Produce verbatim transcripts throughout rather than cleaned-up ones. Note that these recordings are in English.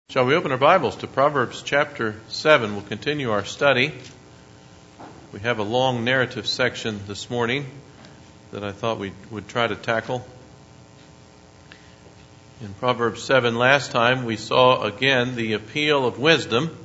Shall we open our Bibles to Proverbs chapter seven? We'll continue our study. We have a long narrative section this morning that I thought we would try to tackle. In Proverbs seven last time, we saw again the appeal of wisdom.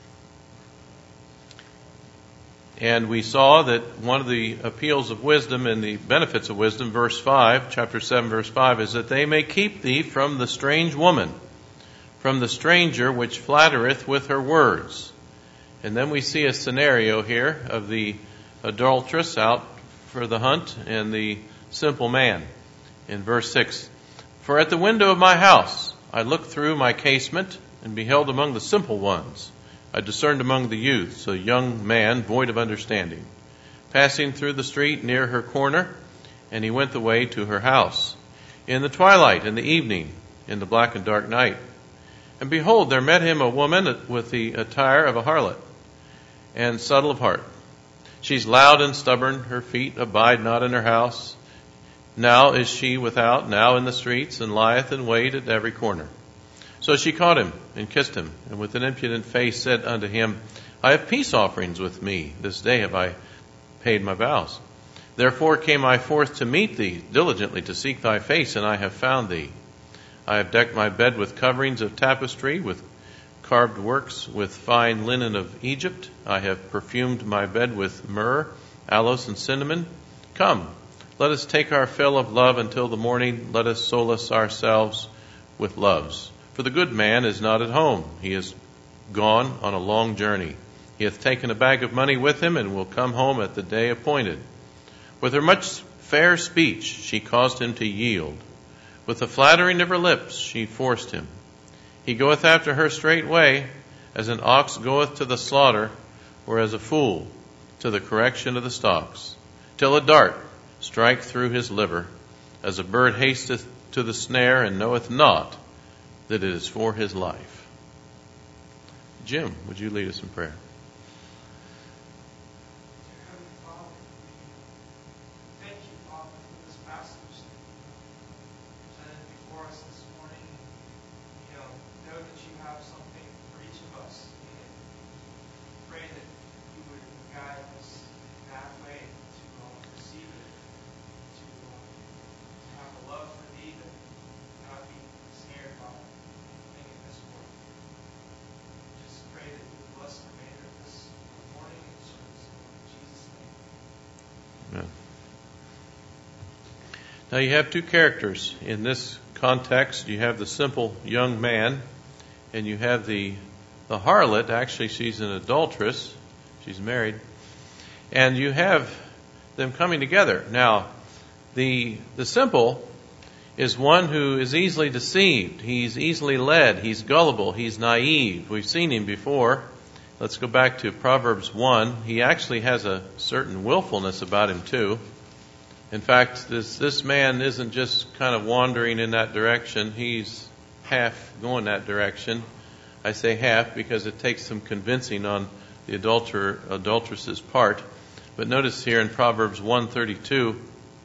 And we saw that one of the appeals of wisdom and the benefits of wisdom, verse five, chapter seven, verse five, is that they may keep thee from the strange woman, from the stranger which flattereth with her words. And then we see a scenario here of the adulteress out for the hunt and the simple man. In verse six, for at the window of my house I looked through my casement and beheld among the simple ones. I discerned among the youths a young man void of understanding, passing through the street near her corner, and he went the way to her house. In the twilight, in the evening, in the black and dark night. And behold, there met him a woman with the attire of a harlot, and subtle of heart. She's loud and stubborn, her feet abide not in her house. Now is she without, now in the streets, and lieth in wait at every corner. So she caught him and kissed him, and with an impudent face said unto him, I have peace offerings with me, this day have I paid my vows. Therefore came I forth to meet thee, diligently to seek thy face, and I have found thee. I have decked my bed with coverings of tapestry, with carved works, with fine linen of Egypt. I have perfumed my bed with myrrh, aloes, and cinnamon. Come, let us take our fill of love until the morning. Let us solace ourselves with loves. For the good man is not at home. He is gone on a long journey. He hath taken a bag of money with him, and will come home at the day appointed. With her much fair speech she caused him to yield. With the flattering of her lips she forced him. He goeth after her straightway, as an ox goeth to the slaughter, or as a fool to the correction of the stocks, till a dart strike through his liver, as a bird hasteth to the snare, and knoweth not that it is for his life. Jim, would you lead us in prayer? Now you have two characters in this context. You have the simple young man, and you have the the harlot. Actually, she's an adulteress. She's married. And you have them coming together. Now, the the simple is one who is easily deceived. He's easily led. He's gullible. He's naive. We've seen him before. Let's go back to Proverbs one. He actually has a certain willfulness about him too. In fact, this this man isn't just kind of wandering in that direction. He's half going that direction. I say half because it takes some convincing on the adulterer, adulteress's part. But notice here in Proverbs one thirty-two,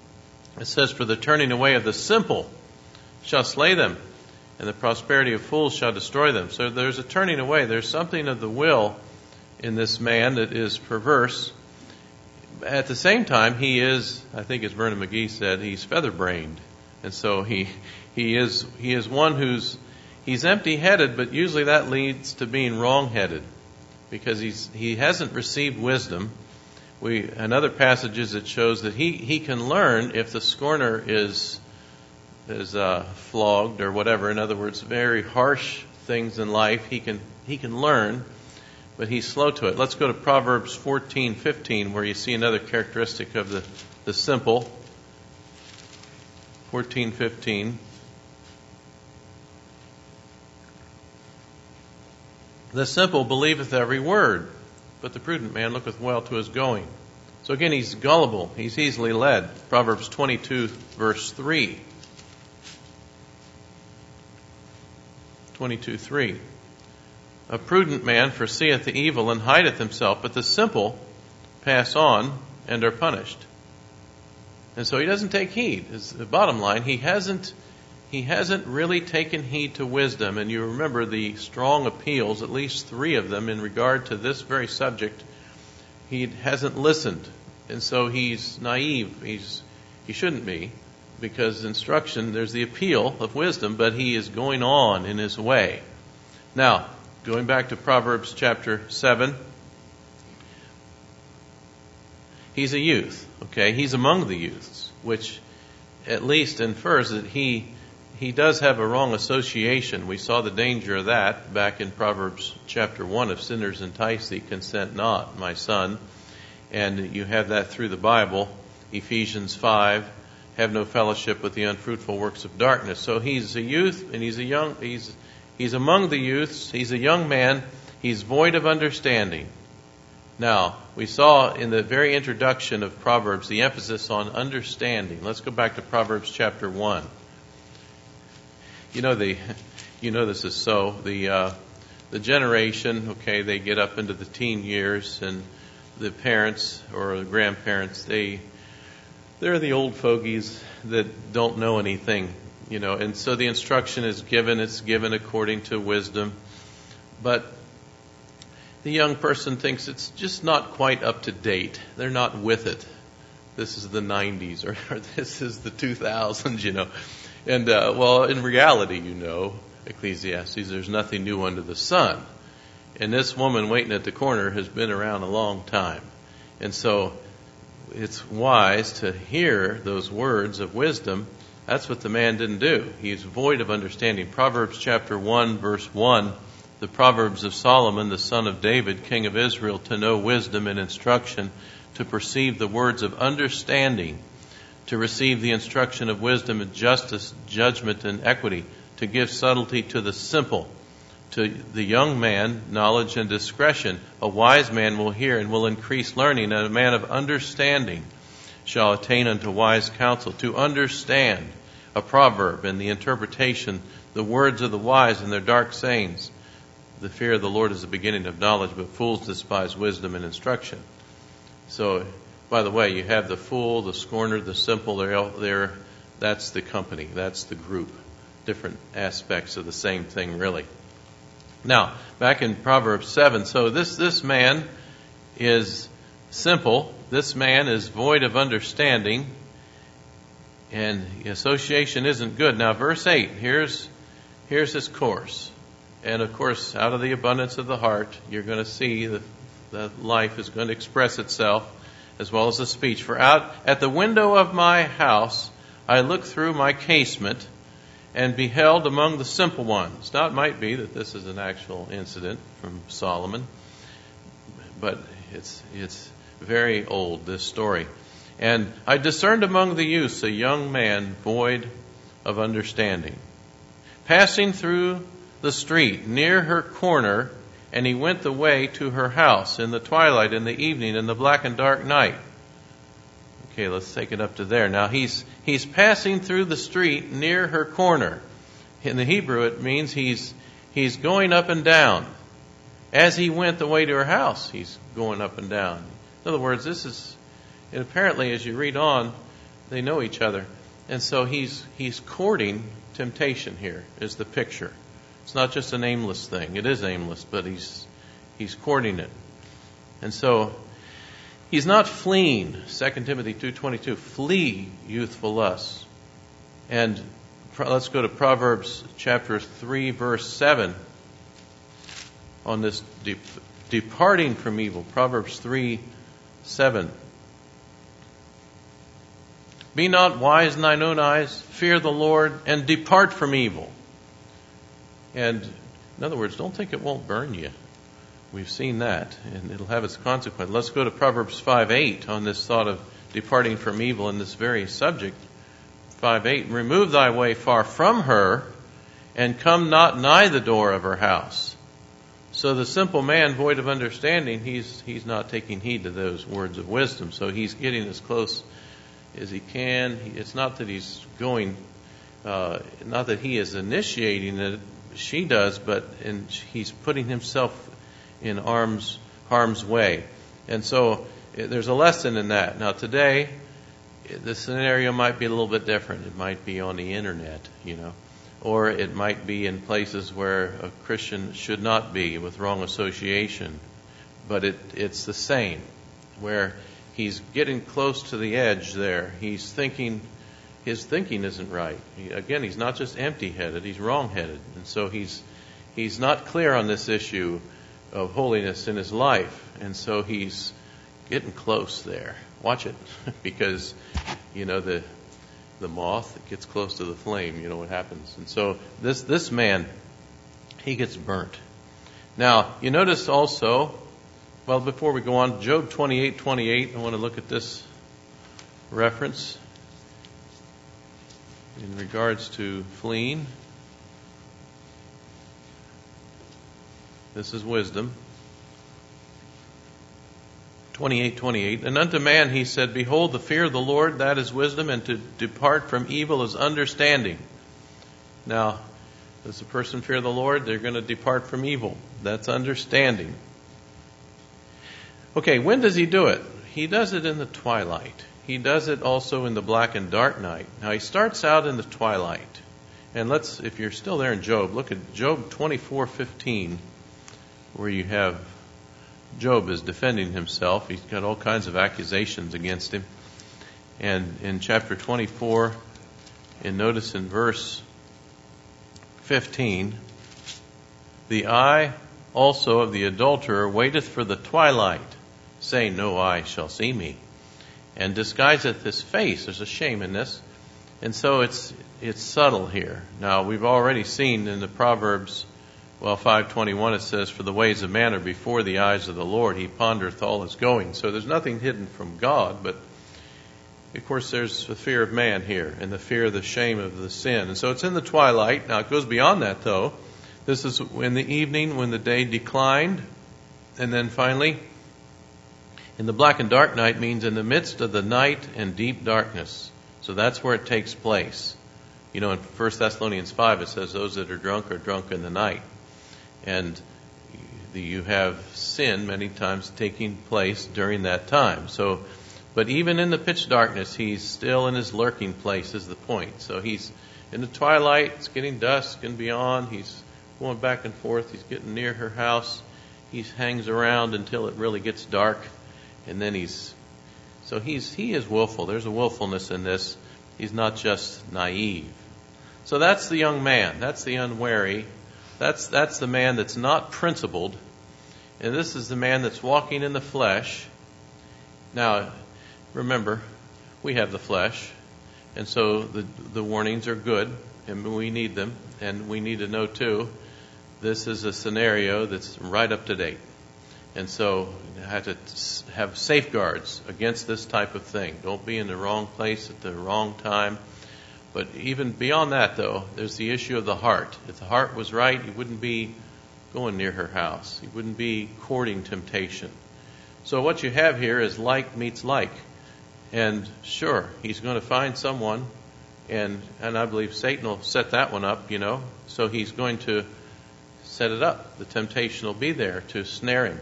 it says, for the turning away of the simple shall slay them, and the prosperity of fools shall destroy them. So there's a turning away. There's something of the will in this man that is perverse. At the same time, he is, I think as Vernon McGee said, he's feather-brained. And so he he is he is one who's he's empty-headed, but usually that leads to being wrong-headed because he's he hasn't received wisdom. We in other passages it shows that he, he can learn if the scorner is is uh, flogged or whatever. In other words, very harsh things in life he can he can learn. But he's slow to it. Let's go to Proverbs fourteen fifteen, where you see another characteristic of the, the simple. fourteen fifteen. The simple believeth every word, but the prudent man looketh well to his going. So again, he's gullible. He's easily led. Proverbs twenty-two, verse three. twenty-two three. A prudent man foreseeth the evil and hideth himself, but the simple pass on and are punished. And so he doesn't take heed. Is the bottom line. He hasn't he hasn't really taken heed to wisdom. And you remember the strong appeals, at least three of them, in regard to this very subject. He hasn't listened. And so he's naive. He's he shouldn't be, because instruction, there's the appeal of wisdom, but he is going on in his way. Now, going back to Proverbs chapter seven, he's a youth, okay? He's among the youths, which at least infers that he he does have a wrong association. We saw the danger of that back in Proverbs chapter one. If sinners entice thee, consent not, my son. And you have that through the Bible. Ephesians five, have no fellowship with the unfruitful works of darkness. So he's a youth, and he's a young, he's he's among the youths. He's a young man. He's void of understanding. Now, we saw in the very introduction of Proverbs the emphasis on understanding. Let's go back to Proverbs chapter one. You know the, you know this is so. The uh, the generation, okay, they get up into the teen years, and the parents or the grandparents, they they're the old fogies that don't know anything, you know. And so the instruction is given. It's given according to wisdom, but the young person thinks it's just not quite up to date. They're not with it. This is the nineties, or, or this is the two thousands, you know. And, uh, well, in reality, you know, Ecclesiastes, there's nothing new under the sun. And this woman waiting at the corner has been around a long time. And so it's wise to hear those words of wisdom. That's what the man didn't do. He's void of understanding. Proverbs chapter one, verse one, the Proverbs of Solomon, the son of David, king of Israel, to know wisdom and instruction, to perceive the words of understanding, to receive the instruction of wisdom and justice, judgment and equity, to give subtlety to the simple. To the young man, knowledge and discretion. A wise man will hear and will increase learning, and a man of understanding shall attain unto wise counsel. To understand a proverb and the interpretation, the words of the wise and their dark sayings. The fear of the Lord is the beginning of knowledge, but fools despise wisdom and instruction. So, by the way, you have the fool, the scorner, the simple. They're, they're, that's the company. That's the group. Different aspects of the same thing, really. Now, back in Proverbs seven, so this, this man is simple. This man is void of understanding. And the association isn't good. Now, verse eight, here's, here's his course. And, of course, out of the abundance of the heart, you're going to see that, that life is going to express itself, as well as the speech. For out at the window of my house I looked through my casement and beheld among the simple ones. Now, it might be that this is an actual incident from Solomon, but it's it's very old, this story. And I discerned among the youths a young man void of understanding, passing through the street near her corner, and he went the way to her house in the twilight, in the evening, in the black and dark night. Okay, let's take it up to there. Now, he's he's passing through the street near her corner. In the Hebrew, it means he's he's going up and down. As he went the way to her house, he's going up and down. In other words, this is, and apparently as you read on, they know each other. And so he's he's courting temptation here, is the picture. It's not just an aimless thing. It is aimless, but he's he's courting it. And so he's not fleeing. Second Timothy two twenty-two, flee youthful lusts. And let's go to Proverbs chapter three, verse seven on this de- departing from evil. Proverbs three, seven. Be not wise in thine own eyes, fear the Lord, and depart from evil. And in other words, don't think it won't burn you. We've seen that, and it'll have its consequence. Let's go to Proverbs five eight on this thought of departing from evil in this very subject. five eight, remove thy way far from her, and come not nigh the door of her house. So the simple man, void of understanding, he's he's not taking heed to those words of wisdom. So he's getting as close as he can. It's not that he's going, uh, not that he is initiating it, she does, but in, he's putting himself in harm's, harm's way. And so there's a lesson in that. Now today, the scenario might be a little bit different. It might be on the internet, you know. or it might be in places where a Christian should not be, with wrong association. But it, it's the same, where he's getting close to the edge there. He's thinking, his thinking isn't right. He, again, he's not just empty-headed, he's wrong-headed. And so he's he's not clear on this issue of holiness in his life. And so he's getting close there. Watch it, because, you know, the the moth that gets close to the flame, you know what happens. And so this this man, he gets burnt. Now, you notice also, well, before we go on, Job twenty-eight twenty-eight, I want to look at this reference in regards to fleeing. This is wisdom. twenty-eight twenty-eight. And unto man he said, behold, the fear of the Lord, that is wisdom, and to depart from evil is understanding. Now, does a person fear the Lord? They're going to depart from evil. That's understanding. Okay, when does he do it? He does it in the twilight. He does it also in the black and dark night. Now, he starts out in the twilight. And let's, if you're still there in Job, look at Job twenty-four fifteen, where you have Job is defending himself. He's got all kinds of accusations against him. And in chapter twenty-four, and notice in verse fifteen, the eye also of the adulterer waiteth for the twilight, saying, no eye shall see me, and disguiseth his face. There's a shame in this. And so it's it's subtle here. Now, we've already seen in the Proverbs, well, five twenty-one, it says, for the ways of man are before the eyes of the Lord. He pondereth all his going. So there's nothing hidden from God, but of course there's the fear of man here and the fear of the shame of the sin. And so it's in the twilight. Now, it goes beyond that, though. This is in the evening when the day declined. And then finally, in the black and dark night means in the midst of the night and deep darkness. So that's where it takes place. You know, in First Thessalonians five, it says those that are drunk are drunk in the night. And you have sin many times taking place during that time. So, but even in the pitch darkness, he's still in his lurking place is the point. So he's in the twilight, it's getting dusk and beyond. He's going back and forth. He's getting near her house. He hangs around until it really gets dark. And then he's, so he's, he is willful. There's a willfulness in this. He's not just naive. So that's the young man. That's the unwary. That's that's the man that's not principled. And this is the man that's walking in the flesh. Now, remember, we have the flesh. And so the the warnings are good, and we need them. And we need to know, too, this is a scenario that's right up to date. And so you have to have safeguards against this type of thing. Don't be in the wrong place at the wrong time. But even beyond that, though, there's the issue of the heart. If the heart was right, he wouldn't be going near her house. He wouldn't be courting temptation. So what you have here is like meets like. And sure, he's going to find someone, and and I believe Satan will set that one up, you know. So he's going to set it up. The temptation will be there to snare him.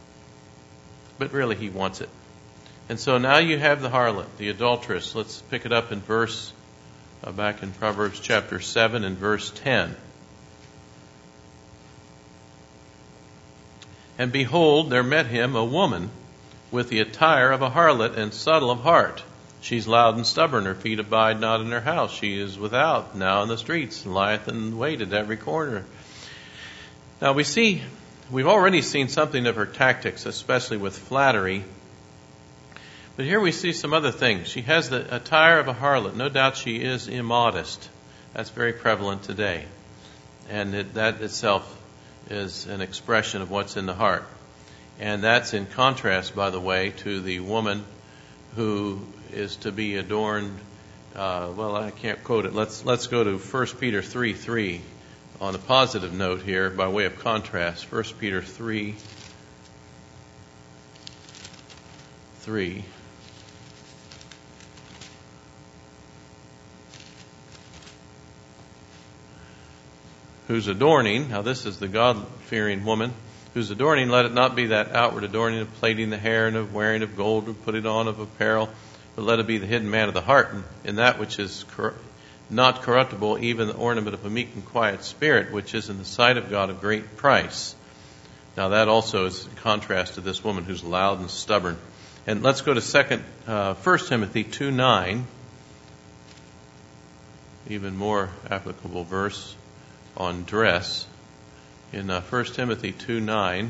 But really, he wants it. And so now you have the harlot, the adulteress. Let's pick it up in verse Uh, back in Proverbs chapter seven and verse ten. And behold, there met him a woman with the attire of a harlot and subtle of heart. She's loud and stubborn. Her feet abide not in her house. She is without, now in the streets, and lieth in wait at every corner. Now we see, we've already seen something of her tactics, especially with flattery. But here we see some other things. She has the attire of a harlot. No doubt she is immodest. That's very prevalent today. And it, that itself is an expression of what's in the heart. And that's in contrast, by the way, to the woman who is to be adorned. Uh, well, I can't quote it. Let's let's go to First Peter three three on a positive note here by way of contrast. First Peter three three. Whose adorning, now this is the God-fearing woman, whose adorning, let it not be that outward adorning of plaiting the hair and of wearing of gold, or putting on of apparel, but let it be the hidden man of the heart, and in that which is cor- not corruptible, even the ornament of a meek and quiet spirit, which is in the sight of God of great price. Now that also is in contrast to this woman who's loud and stubborn. And let's go to second, uh, First Timothy two nine, even more applicable verse on dress. In uh, First Timothy two nine,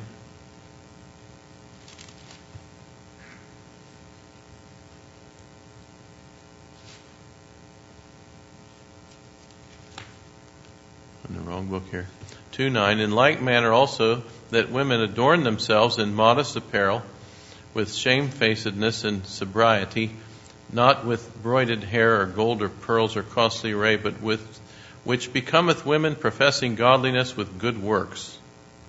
in the wrong book here. two nine, in like manner also that women adorn themselves in modest apparel, with shamefacedness and sobriety, not with broided hair or gold or pearls or costly array, but with which becometh women professing godliness with good works.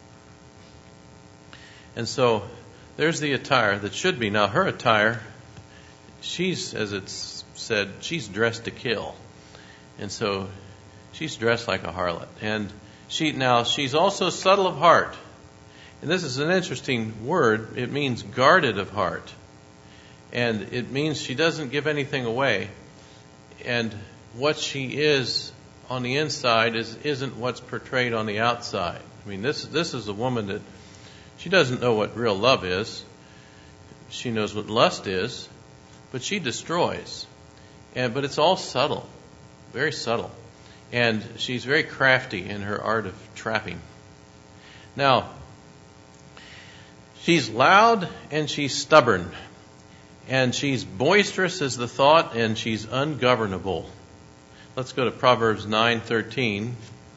And so there's the attire that should be. Now her attire, she's, as it's said, she's dressed to kill. And so she's dressed like a harlot. And she now she's also subtle of heart. And this is an interesting word. It means guarded of heart. And it means she doesn't give anything away. And what she is on the inside is, isn't what's portrayed on the outside. I mean, this, this is a woman that she doesn't know what real love is. She knows what lust is. But she destroys. And, but it's all subtle. Very subtle. And she's very crafty in her art of trapping. Now, she's loud and she's stubborn. And she's boisterous as the thought, and she's ungovernable. Let's go to Proverbs nine thirteen.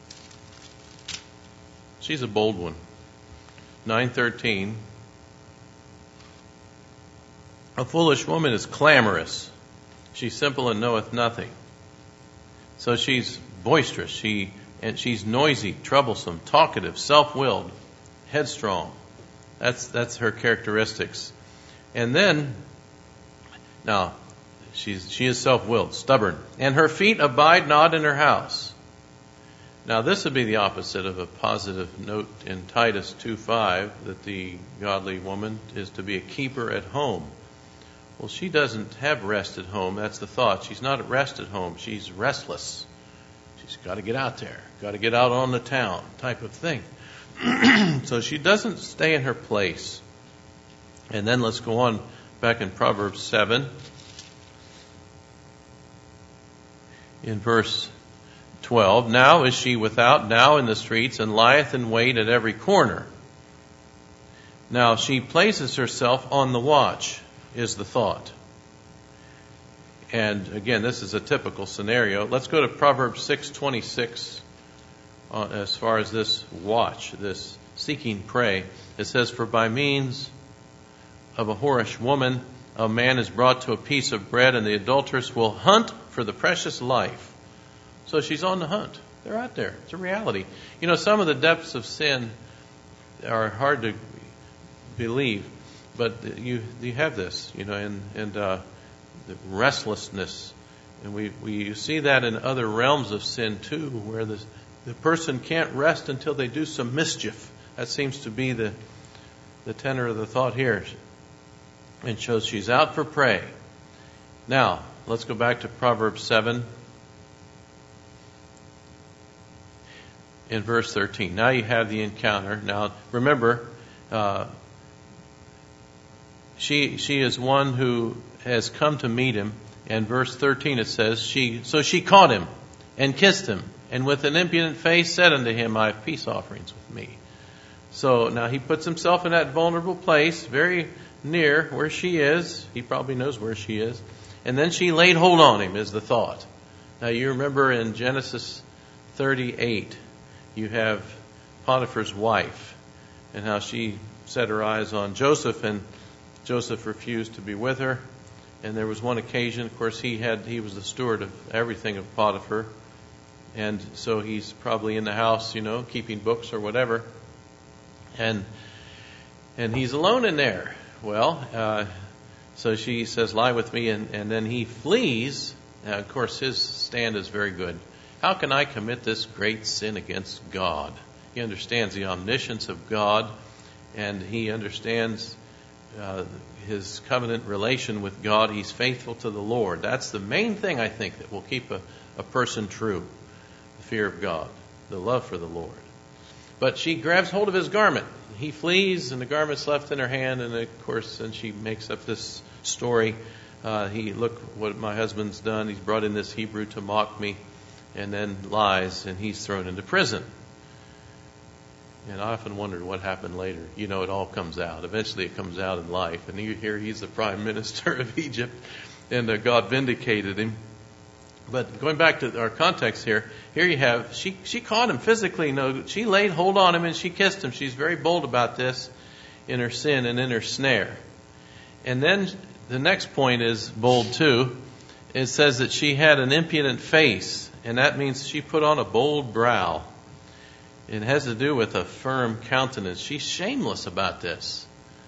She's a bold one. nine thirteen. A foolish woman is clamorous. She's simple and knoweth nothing. So she's boisterous. She and she's noisy, troublesome, talkative, self-willed, headstrong. That's that's her characteristics. And then, now, she's she is self-willed, stubborn, and her feet abide not in her house. Now, this would be the opposite of a positive note in Titus two five, that the godly woman is to be a keeper at home. Well, she doesn't have rest at home. That's the thought. She's not at rest at home. She's restless. She's got to get out there, got to get out on the town type of thing. So she doesn't stay in her place. And then let's go on back in Proverbs seven. In verse twelve, now is she without, now in the streets, and lieth in wait at every corner. Now she places herself on the watch, is the thought. And again, this is a typical scenario. Let's go to Proverbs six twenty-six. Uh, as far as this watch, this seeking prey, it says, for by means of a whorish woman, a man is brought to a piece of bread, and the adulteress will hunt for the precious life. So she's on the hunt. They're out there. It's a reality. You know, some of the depths of sin are hard to believe, but you you have this, you know, and and uh, the restlessness, and we we see that in other realms of sin too, where the the person can't rest until they do some mischief. That seems to be the the tenor of the thought here. It shows she's out for prey. Now, let's go back to Proverbs seven. In verse thirteen. Now you have the encounter. Now, remember, uh, she she is one who has come to meet him. And verse thirteen it says, she so she caught him and kissed him, and with an impudent face said unto him, I have peace offerings with me. So now he puts himself in that vulnerable place, very near where she is. He probably knows where she is. And then she laid hold on him, is the thought. Now you remember in Genesis thirty-eight, you have Potiphar's wife, and how she set her eyes on Joseph, and Joseph refused to be with her. And there was one occasion, of course, he had he was the steward of everything of Potiphar, and so he's probably in the house, you know, keeping books or whatever, and and he's alone in there. Well, uh, so she says, lie with me, and, and then he flees. Now, of course, his stand is very good. How can I commit this great sin against God? He understands the omniscience of God, and he understands uh, his covenant relation with God. He's faithful to the Lord. That's the main thing, I think, that will keep a, a person true, the fear of God, the love for the Lord. But she grabs hold of his garment. He flees, and the garment's left in her hand. And of course, then she makes up this story. Uh, he, look what my husband's done. He's brought in this Hebrew to mock me, and then lies, and he's thrown into prison. And I often wondered what happened later. You know, it all comes out. Eventually it comes out in life. And here he's the prime minister of Egypt, and uh, God vindicated him. But going back to our context here, here you have, she she caught him physically. No, she laid hold on him and she kissed him. She's very bold about this in her sin and in her snare. And then the next point is bold too. It says that she had an impudent face, and that means she put on a bold brow. It has to do with a firm countenance. She's shameless about this.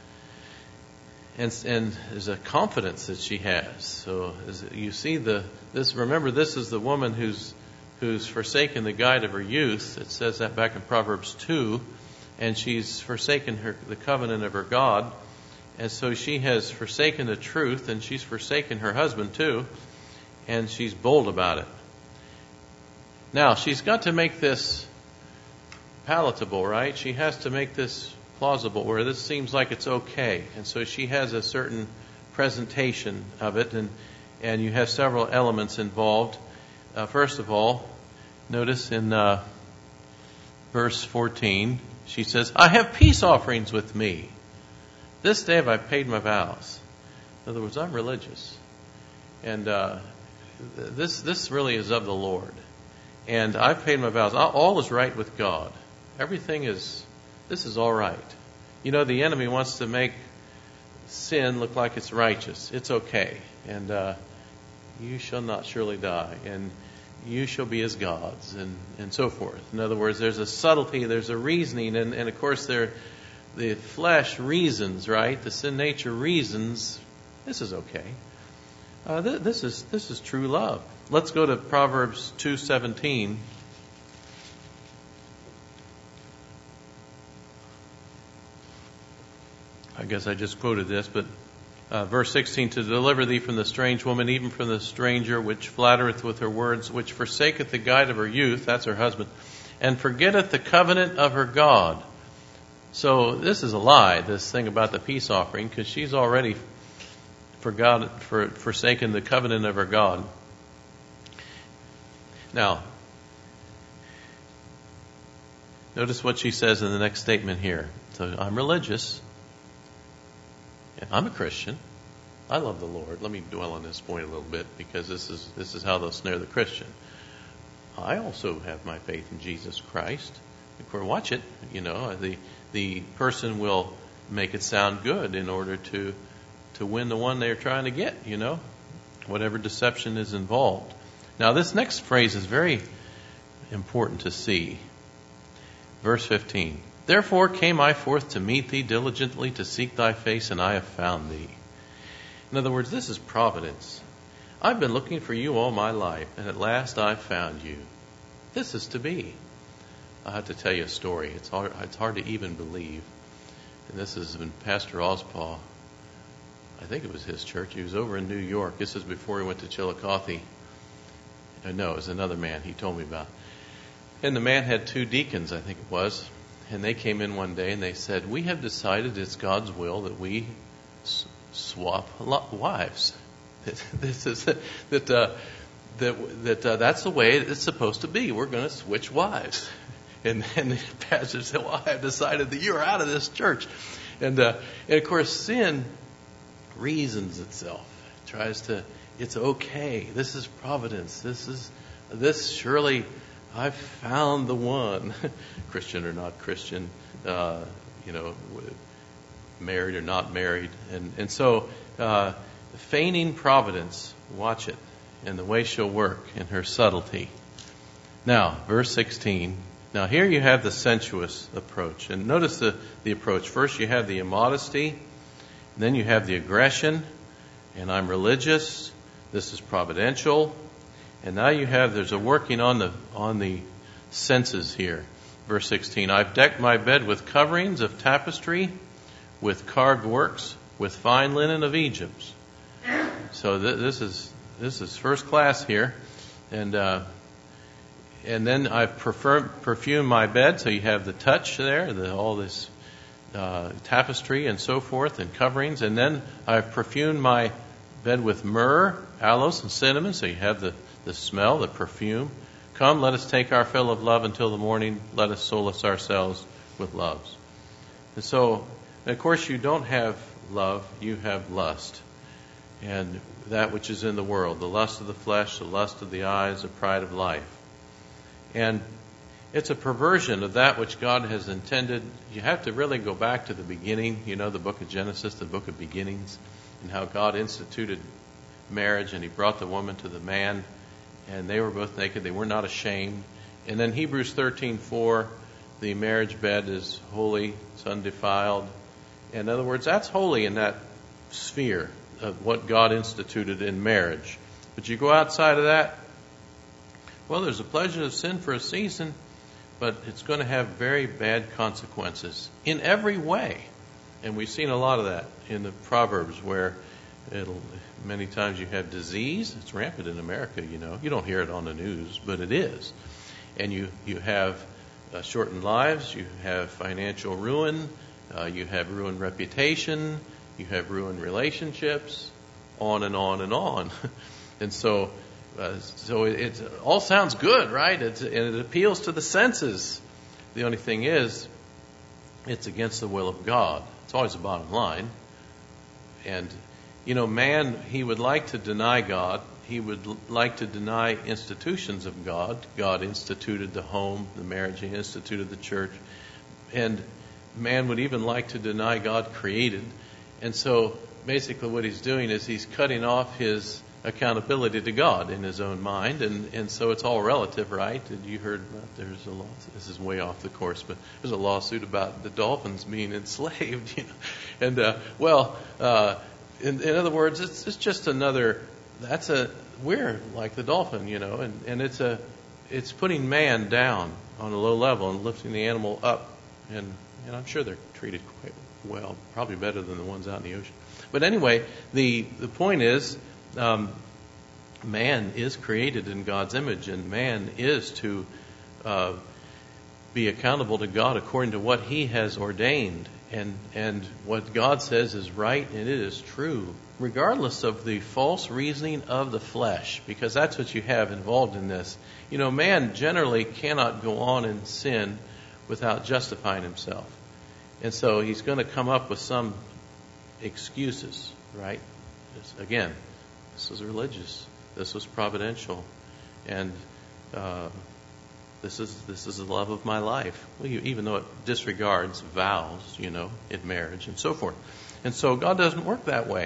And, and there's a confidence that she has. So as you see the this. Remember, this is the woman who's who's forsaken the guide of her youth. It says that back in Proverbs two, and she's forsaken her the covenant of her God, and so she has forsaken the truth, and she's forsaken her husband too, and she's bold about it. Now she's got to make this palatable, right? She has to make this plausible, where this seems like it's okay. And so she has a certain presentation of it, and, and you have several elements involved. Uh, first of all, notice in uh, verse fourteen, she says, I have peace offerings with me. This day have I paid my vows. In other words, I'm religious. And uh, this this really is of the Lord. And I've paid my vows. All is right with God. Everything is, this is all right. You know, the enemy wants to make sin look like it's righteous. It's okay. And uh, you shall not surely die. And you shall be as gods, and, and so forth. In other words, there's a subtlety, there's a reasoning, and, and of course there, the flesh reasons, right? The sin nature reasons, this is okay. Uh, th- this is this is true love. Let's go to Proverbs two seventeen. I guess I just quoted this, but uh, verse sixteen, to deliver thee from the strange woman, even from the stranger, which flattereth with her words, which forsaketh the guide of her youth, that's her husband, and forgetteth the covenant of her God. So this is a lie, this thing about the peace offering, because she's already forgot, for, forsaken the covenant of her God. Now, notice what she says in the next statement here. So I'm religious. I'm a Christian. I love the Lord. Let me dwell on this point a little bit, because this is this is how they'll snare the Christian. I also have my faith in Jesus Christ. Of course, watch it. You know, the the person will make it sound good in order to to win the one they're trying to get. You know, whatever deception is involved. Now, this next phrase is very important to see. Verse fifteen. Therefore came I forth to meet thee diligently, to seek thy face, and I have found thee. In other words, this is providence. I've been looking for you all my life, and at last I've found you. This is to be. I have to tell you a story. It's hard, it's hard to even believe. And this is when Pastor Ospaw, I think it was his church, he was over in New York. This is before he went to Chillicothe. No, it was another man he told me about. And the man had two deacons, I think it was. And they came in one day and they said, we have decided it's God's will that we s- swap wives. This is that uh, that that uh, that's the way it's supposed to be. We're going to switch wives. And then the pastor said, well, I have decided that you're out of this church. And, uh, and of course, sin reasons itself. It tries to, it's okay. This is providence. This is, this surely, I've found the one. Christian or not Christian, uh, you know, married or not married. And, and so, uh, feigning providence, watch it, and the way she'll work in her subtlety. Now, verse sixteen. Now here you have the sensuous approach. And notice the, the approach. First you have the immodesty. Then you have the aggression. And I'm religious. This is providential. And now you have, there's a working on the on the senses here. Verse sixteen. I've decked my bed with coverings of tapestry, with carved works, with fine linen of Egypt. So th- this is this is first class here. And uh, and then I've prefer- perfumed my bed, so you have the touch there, the, all this uh, tapestry and so forth, and coverings. And then I've perfumed my bed with myrrh, aloes, and cinnamon, so you have the, the smell, the perfume. Come, let us take our fill of love until the morning. Let us solace ourselves with loves. And so, and of course, you don't have love, you have lust. And that which is in the world, the lust of the flesh, the lust of the eyes, the pride of life. And it's a perversion of that which God has intended. You have to really go back to the beginning, you know, the book of Genesis, the book of beginnings, and how God instituted marriage, and He brought the woman to the man, and they were both naked. They were not ashamed. And then Hebrews thirteen four, the marriage bed is holy, it's undefiled. In other words, that's holy in that sphere of what God instituted in marriage. But you go outside of that, well, there's a pleasure of sin for a season, but it's going to have very bad consequences in every way. And we've seen a lot of that in the Proverbs, where it'll many times you have disease. It's rampant in America, you know. You don't hear it on the news, but it is. And you, you have uh, shortened lives, you have financial ruin, uh, you have ruined reputation, you have ruined relationships, on and on and on. And so uh, so it, it all sounds good, right? It's, and it appeals to the senses. The only thing is, it's against the will of God. It's always the bottom line. And you know, man, he would like to deny God. He would like to deny institutions of God. God instituted the home, the marriage. He instituted the church. And man would even like to deny God created. And so basically what he's doing is he's cutting off his accountability to God in his own mind. And, and so it's all relative, right? And you heard about there's a law. This is way off the course, but there's a lawsuit about the dolphins being enslaved. You know? And, uh, well... Uh, In, in other words, it's, it's just another. That's a we're like the dolphin, you know, and, and it's a it's putting man down on a low level and lifting the animal up, and and I'm sure they're treated quite well, probably better than the ones out in the ocean. But anyway, the the point is, um, man is created in God's image, and man is to uh, be accountable to God according to what He has ordained. And and what God says is right, and it is true, regardless of the false reasoning of the flesh, because that's what you have involved in this. You know, man generally cannot go on in sin without justifying himself. And so he's going to come up with some excuses, right? Again, this was religious. This was providential. And uh This is this is the love of my life. Well, you, even though it disregards vows, you know, in marriage and so forth. And so God doesn't work that way.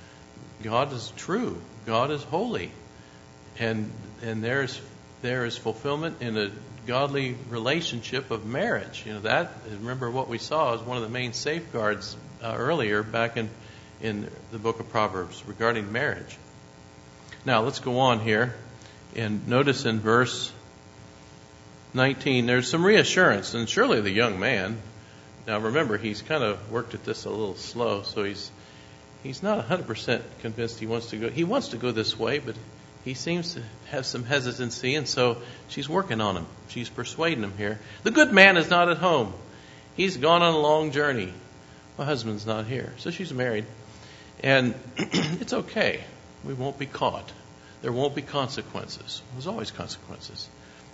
God is true. God is holy. And and there's there is fulfillment in a godly relationship of marriage. You know, that, remember what we saw is one of the main safeguards uh, earlier back in, in the book of Proverbs regarding marriage. Now, let's go on here and notice in verse nineteen, there's some reassurance, and surely the young man, now remember, he's kind of worked at this a little slow, so he's he's not one hundred percent convinced he wants to go. He wants to go this way, but he seems to have some hesitancy, and so she's working on him. She's persuading him here. The good man is not at home. He's gone on a long journey. My husband's not here. So she's married, and it's okay. We won't be caught. There won't be consequences. There's always consequences.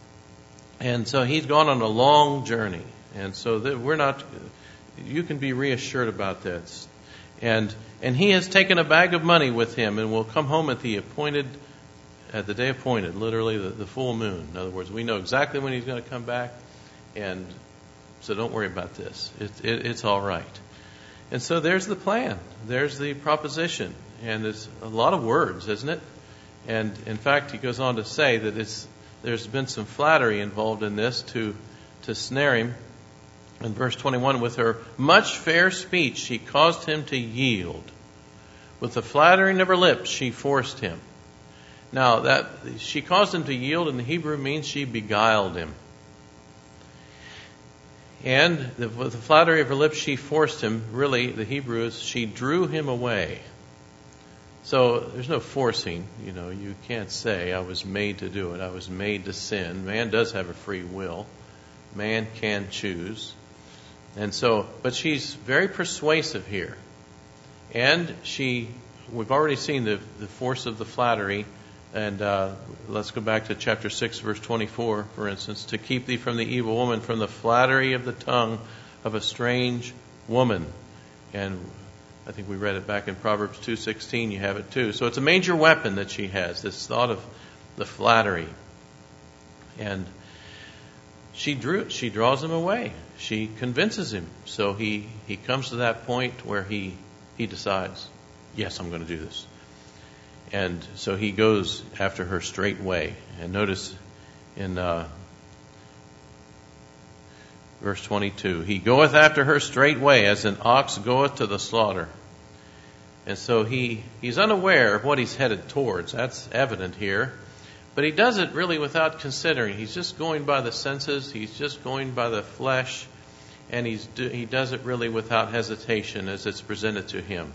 And so he's gone on a long journey. And so that we're not, you can be reassured about this. And and he has taken a bag of money with him and will come home at the appointed, at the day appointed, literally the, the full moon. In other words, we know exactly when he's going to come back. And so don't worry about this. It, it, it's all right. And so there's the plan. There's the proposition. And it's a lot of words, isn't it? And in fact, he goes on to say that it's, there's been some flattery involved in this to to snare him. In verse twenty-one, with her much fair speech, she caused him to yield. With the flattering of her lips, she forced him. Now, that she caused him to yield in the Hebrew means she beguiled him. And the, with the flattery of her lips, she forced him. Really, the Hebrew is she drew him away. So there's no forcing. You know, you can't say, I was made to do it. I was made to sin. Man does have a free will. Man can choose. And so, but she's very persuasive here. And she, we've already seen the, the force of the flattery. And uh, let's go back to chapter six, verse twenty-four, for instance. To keep thee from the evil woman, from the flattery of the tongue of a strange woman. And I think we read it back in Proverbs two sixteen. You have it too. So it's a major weapon that she has, this thought of the flattery. And she drew, she draws him away. She convinces him. So he, he comes to that point where he, he decides, yes, I'm going to do this. And so he goes after her straightway. And notice in uh, verse twenty-two, he goeth after her straightway, as an ox goeth to the slaughter. And so he, he's unaware of what he's headed towards. That's evident here. But he does it really without considering. He's just going by the senses. He's just going by the flesh. And he's do, he does it really without hesitation as it's presented to him.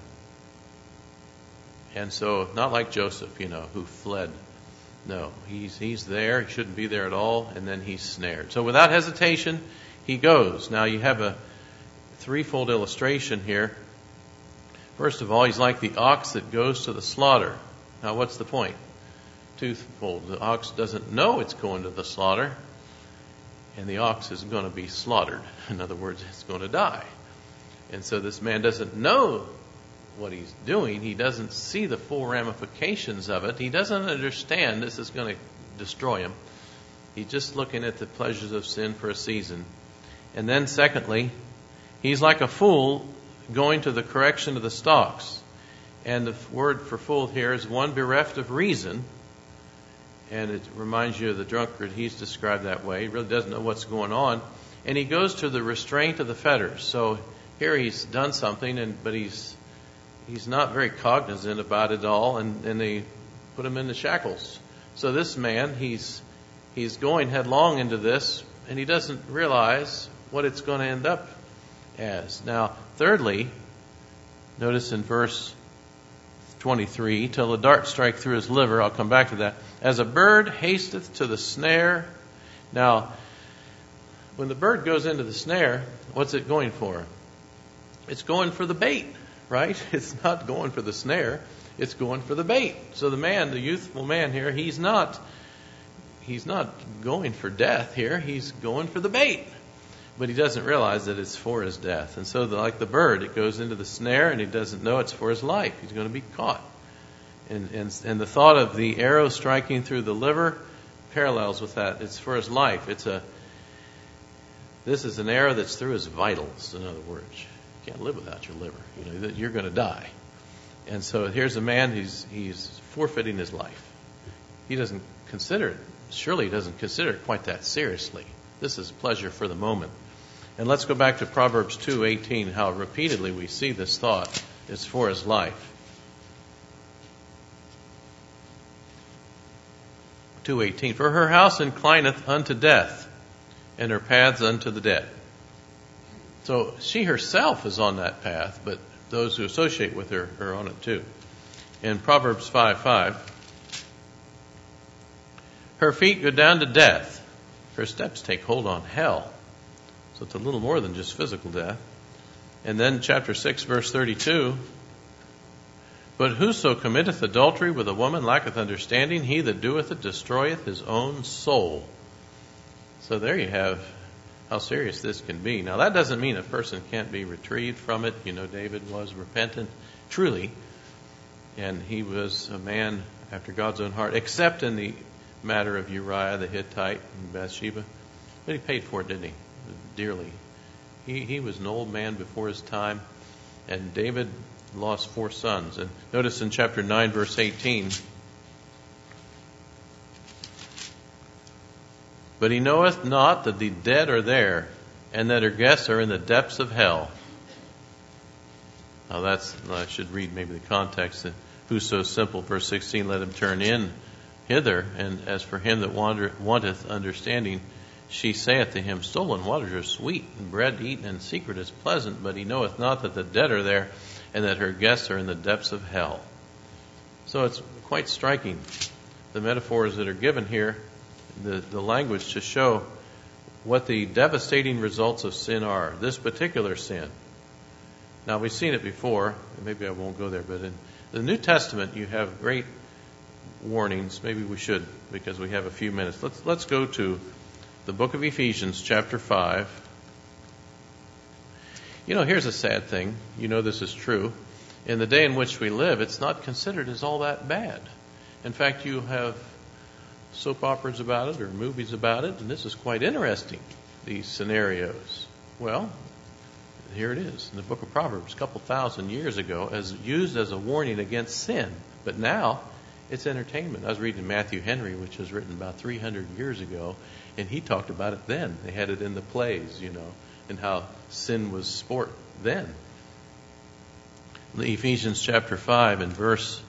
And so, not like Joseph, you know, who fled. No, he's he's there. He shouldn't be there at all. And then he's snared. So without hesitation, he goes. Now you have a threefold illustration here. First of all, he's like the ox that goes to the slaughter. Now what's the point? Twofold. The ox doesn't know it's going to the slaughter. And the ox is going to be slaughtered. In other words, it's going to die. And so this man doesn't know what he's doing. He doesn't see the full ramifications of it. He doesn't understand this is going to destroy him. He's just looking at the pleasures of sin for a season. And then secondly, he's like a fool going to the correction of the stalks. And the word for fool here is one bereft of reason. And it reminds you of the drunkard. He's described that way. He really doesn't know what's going on. And he goes to the restraint of the fetters. So here he's done something, and but he's he's not very cognizant about it all, and, and they put him in the shackles. So this man, he's he's going headlong into this, and he doesn't realize what it's going to end up as. Now, thirdly, notice in verse twenty-three, till the dart strike through his liver. I'll come back to that. As a bird hasteth to the snare. Now, when the bird goes into the snare, what's it going for? It's going for the bait, right? It's not going for the snare. It's going for the bait. So the man, the youthful man here, he's not, he's not going for death here. He's going for the bait. But he doesn't realize that it's for his death. And so the, like the bird, it goes into the snare and he doesn't know it's for his life. He's going to be caught. And, and, and the thought of the arrow striking through the liver parallels with that. It's for his life. It's a, this is an arrow that's through his vitals, in other words. You can't live without your liver. You know, you're going to die. And so here's a man, he's, he's forfeiting his life. He doesn't consider it, surely he doesn't consider it quite that seriously. This is pleasure for the moment. And let's go back to Proverbs two eighteen, how repeatedly we see this thought. It's for his life. two eighteen, for her house inclineth unto death, and her paths unto the dead. So she herself is on that path, but those who associate with her are on it too. In Proverbs five five, her feet go down to death, her steps take hold on hell. So it's a little more than just physical death. And then chapter six, verse thirty-two, but whoso committeth adultery with a woman lacketh understanding. He that doeth it destroyeth his own soul. So there you have how serious this can be. Now that doesn't mean a person can't be retrieved from it. You know, David was repentant, truly. And he was a man after God's own heart, except in the matter of Uriah the Hittite and Bathsheba. But he paid for it, didn't he? Dearly. He, he was an old man before his time. And David lost four sons. And notice in chapter nine, verse eighteen, but he knoweth not that the dead are there, and that her guests are in the depths of hell. Now that's, I should read maybe the context. That whoso simple, verse sixteen, let him turn in hither. And as for him that wander, wanteth understanding, she saith to him, stolen waters are sweet, and bread eaten in secret is pleasant, but he knoweth not that the dead are there, and that her guests are in the depths of hell. So it's quite striking, the metaphors that are given here, the, the language to show what the devastating results of sin are, this particular sin. Now, we've seen it before, maybe I won't go there, but in the New Testament you have great warnings. Maybe we should, because we have a few minutes. Let's, let's go to the book of Ephesians, chapter five. You know, here's a sad thing. You know this is true. In the day in which we live, it's not considered as all that bad. In fact, you have soap operas about it or movies about it, and this is quite interesting, these scenarios. Well, here it is in the book of Proverbs, a couple thousand years ago, as used as a warning against sin. But now it's entertainment. I was reading Matthew Henry, which was written about three hundred years ago, and he talked about it then. They had it in the plays, you know, and how sin was sport then. Ephesians chapter five and verse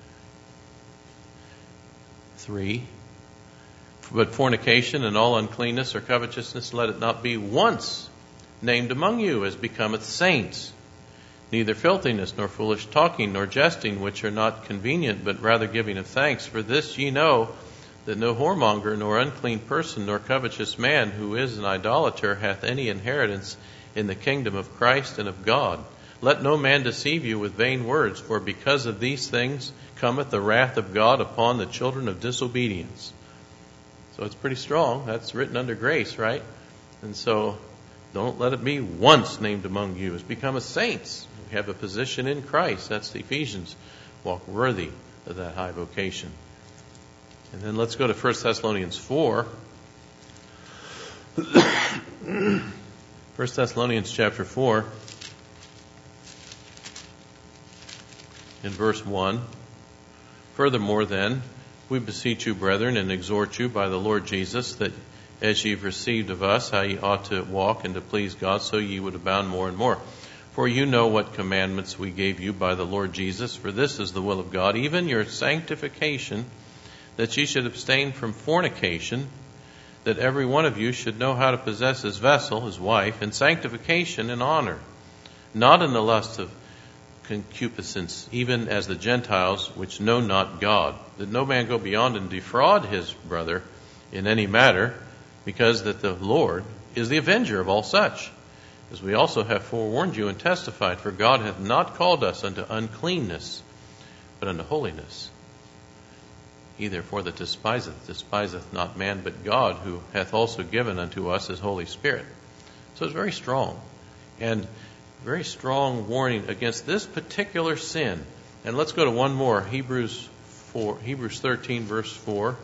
three. But fornication and all uncleanness or covetousness, let it not be once named among you as becometh saints. Neither filthiness, nor foolish talking, nor jesting, which are not convenient, but rather giving of thanks. For this ye know, that no whoremonger, nor unclean person, nor covetous man, who is an idolater, hath any inheritance in the kingdom of Christ and of God. Let no man deceive you with vain words, for because of these things cometh the wrath of God upon the children of disobedience. So it's pretty strong. That's written under grace, right? And so don't let it be once named among you as become as saints. We have a position in Christ. That's the Ephesians. Walk worthy of that high vocation. And then let's go to First Thessalonians four. First Thessalonians chapter four. In verse one. Furthermore then, we beseech you, brethren, and exhort you by the Lord Jesus, that as ye have received of us how ye ought to walk and to please God, so ye would abound more and more. For you know what commandments we gave you by the Lord Jesus. For this is the will of God, even your sanctification, that ye should abstain from fornication, that every one of you should know how to possess his vessel, his wife, in sanctification and honor, not in the lust of concupiscence, even as the Gentiles which know not God, that no man go beyond and defraud his brother in any matter, because that the Lord is the avenger of all such. As we also have forewarned you and testified, for God hath not called us unto uncleanness, but unto holiness. He therefore that despiseth, despiseth not man, but God, who hath also given unto us his Holy Spirit. So it's very strong, and very strong warning against this particular sin. And let's go to one more, Hebrews four, Hebrews thirteen, verse four.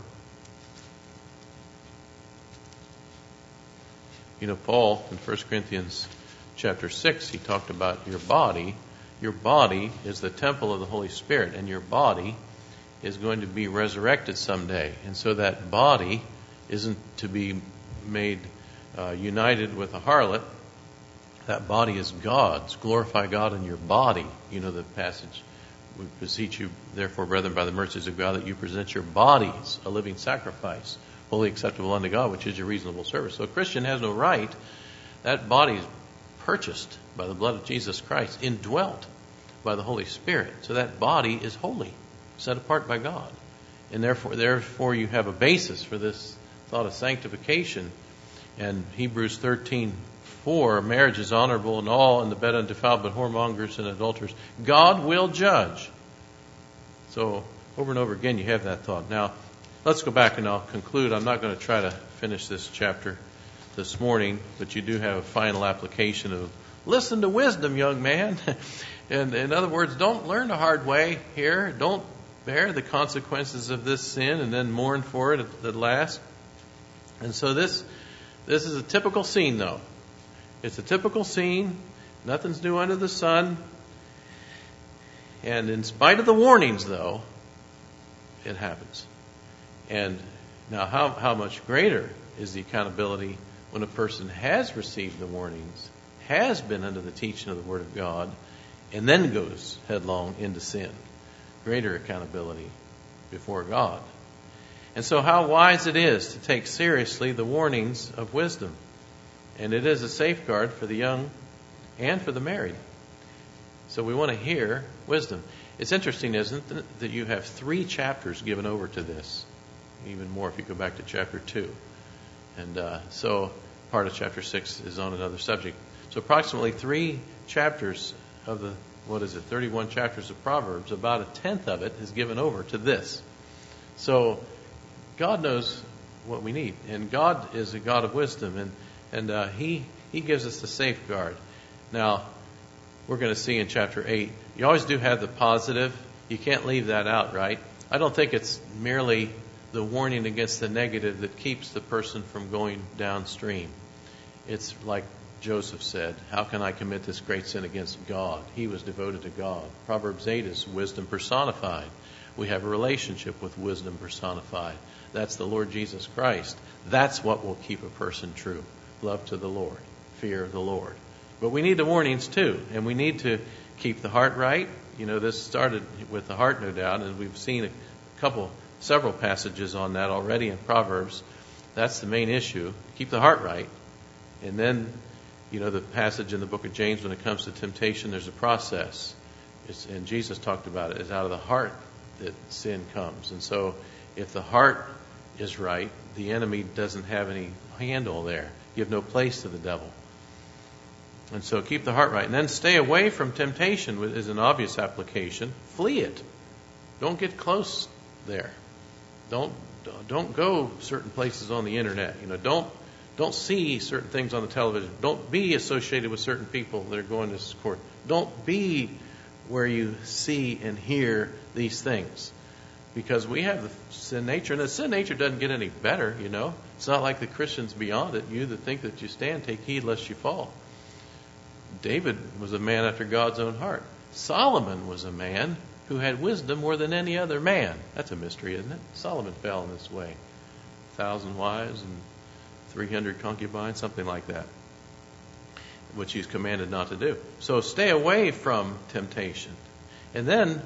You know, Paul in First Corinthians chapter six, he talked about your body. Your body is the temple of the Holy Spirit, and your body is going to be resurrected someday. And so that body isn't to be made uh, united with a harlot. That body is God's. Glorify God in your body. You know the passage. We beseech you, therefore, brethren, by the mercies of God, that you present your bodies a living sacrifice, wholly acceptable unto God, which is your reasonable service. So a Christian has no right. That body is purchased by the blood of Jesus Christ, indwelt by the Holy Spirit. So that body is holy, set apart by God. And therefore, therefore you have a basis for this thought of sanctification. And Hebrews thirteen four, marriage is honorable in all, and the bed undefiled, but whoremongers and adulterers God will judge. So over and over again you have that thought. Now, let's go back and I'll conclude. I'm not going to try to finish this chapter this morning, but you do have a final application of listen to wisdom, young man. And in other words, don't learn the hard way here. Don't bear the consequences of this sin and then mourn for it at, at last. And so this this is a typical scene, though. It's a typical scene. Nothing's new under the sun. And in spite of the warnings, though, it happens. And now how, how much greater is the accountability when a person has received the warnings, has been under the teaching of the Word of God, and then goes headlong into sin. Greater accountability before God. And so how wise it is to take seriously the warnings of wisdom. And it is a safeguard for the young and for the married. So we want to hear wisdom. It's interesting, isn't it, that you have three chapters given over to this. Even more if you go back to chapter two. And uh, so part of chapter six is on another subject. So approximately three chapters of the, what is it, thirty-one chapters of Proverbs, about a tenth of it is given over to this. So God knows what we need. And God is a God of wisdom. And, and uh, he, he gives us the safeguard. Now, we're going to see in chapter eight, you always do have the positive. You can't leave that out, right? I don't think it's merely the warning against the negative that keeps the person from going downstream. It's like Joseph said, how can I commit this great sin against God? He was devoted to God. Proverbs eight is wisdom personified. We have a relationship with wisdom personified. That's the Lord Jesus Christ. That's what will keep a person true. Love to the Lord, fear of the Lord. But we need the warnings too, and we need to keep the heart right. You know, this started with the heart, no doubt, and we've seen a couple, several passages on that already in Proverbs. That's the main issue. Keep the heart right. And then, you know, the passage in the book of James, when it comes to temptation, there's a process. It's, and Jesus talked about it. It's out of the heart that sin comes. And so if the heart is right, the enemy doesn't have any handle there. You have no place to the devil. And so keep the heart right. And then stay away from temptation is an obvious application. Flee it. Don't get close there. Don't don't go certain places on the internet. You know, don't don't see certain things on the television. Don't be associated with certain people that are going to this court. Don't be where you see and hear these things. Because we have the sin nature, and the sin nature doesn't get any better, you know. It's not like the Christians beyond it. You that think that you stand, take heed lest you fall. David was a man after God's own heart. Solomon was a man who had wisdom more than any other man. That's a mystery, isn't it? Solomon fell in this way. A thousand wives and three hundred concubines, something like that, which he's commanded not to do. So stay away from temptation. And then,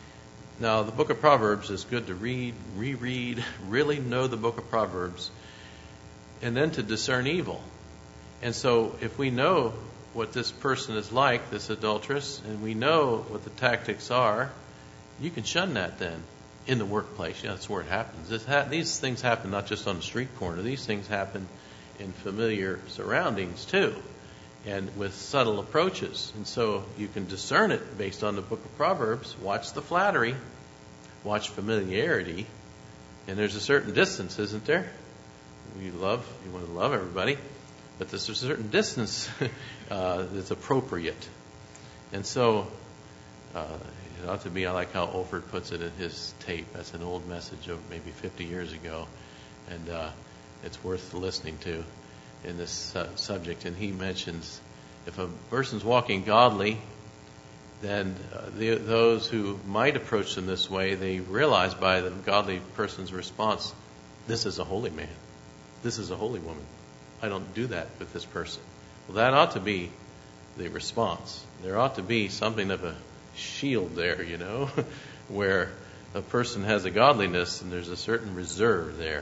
now the book of Proverbs is good to read, reread, really know the book of Proverbs, and then to discern evil. And so if we know what this person is like, this adulteress, and we know what the tactics are, you can shun that then in the workplace. Yeah, that's where it happens. This ha- these things happen not just on the street corner. These things happen in familiar surroundings too, and with subtle approaches. And so you can discern it based on the book of Proverbs. Watch the flattery. Watch familiarity. And there's a certain distance, isn't there? We love, you want to love everybody. But there's a certain distance uh, that's appropriate. And so uh, it ought to be, I like how Olford puts it in his tape. That's an old message of maybe fifty years ago. And uh, it's worth listening to in this uh, subject. And he mentions if a person's walking godly, then uh, the, those who might approach them this way, they realize by the godly person's response, this is a holy man. This is a holy woman. I don't do that with this person. Well, that ought to be the response. There ought to be something of a shield there, you know, where a person has a godliness and there's a certain reserve there.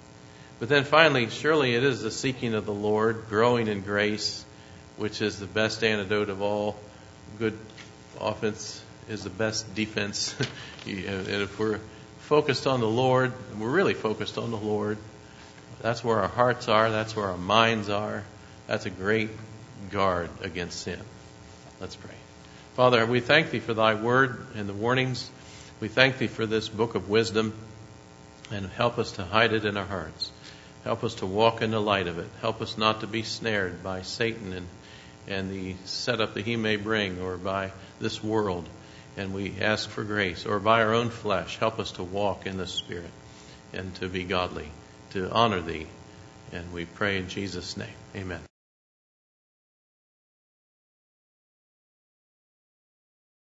But then finally, surely it is the seeking of the Lord, growing in grace, which is the best antidote of all. Good offense is the best defense. And if we're focused on the Lord, and we're really focused on the Lord, that's where our hearts are. That's where our minds are. That's a great guard against sin. Let's pray. Father, we thank Thee for Thy word and the warnings. We thank Thee for this book of wisdom, and help us to hide it in our hearts. Help us to walk in the light of it. Help us not to be snared by Satan and, and the setup that he may bring, or by this world. And we ask for grace, or by our own flesh. Help us to walk in the Spirit and to be godly, to honor Thee. And we pray in Jesus' name. Amen.